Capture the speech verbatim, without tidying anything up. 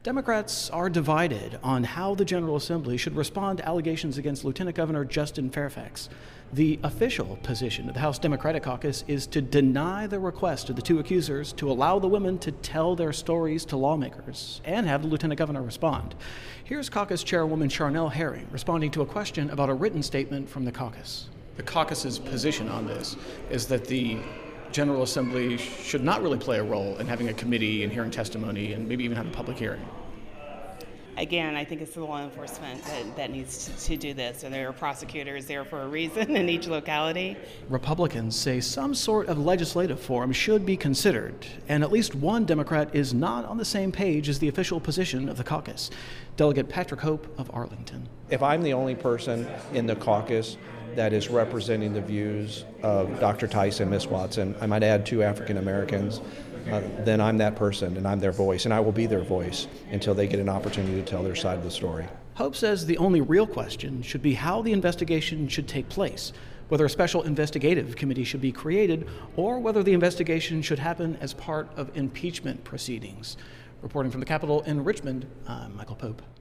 Democrats are divided on how the General Assembly should respond to allegations against Lieutenant Governor Justin Fairfax. The official position of the House Democratic Caucus is to deny the request of the two accusers to allow the women to tell their stories to lawmakers and have the Lieutenant Governor respond. Here's Caucus Chairwoman Charnel Herring responding to a question about a written statement from the caucus. The caucus's position on this is that the General Assembly should not really play a role in having a committee and hearing testimony and maybe even have a public hearing. Again, I think it's the law enforcement that, that needs to, to do this, and there are prosecutors there for a reason in each locality. Republicans say some sort of legislative forum should be considered, and at least one Democrat is not on the same page as the official position of the caucus. Delegate Patrick Hope of Arlington. If I'm the only person in the caucus that is representing the views of Doctor Tice and Miz Watson, I might add two African Americans, uh, then I'm that person and I'm their voice, and I will be their voice until they get an opportunity to tell their side of the story. Hope says the only real question should be how the investigation should take place, whether a special investigative committee should be created, or whether the investigation should happen as part of impeachment proceedings. Reporting from the Capitol in Richmond, I'm Michael Pope.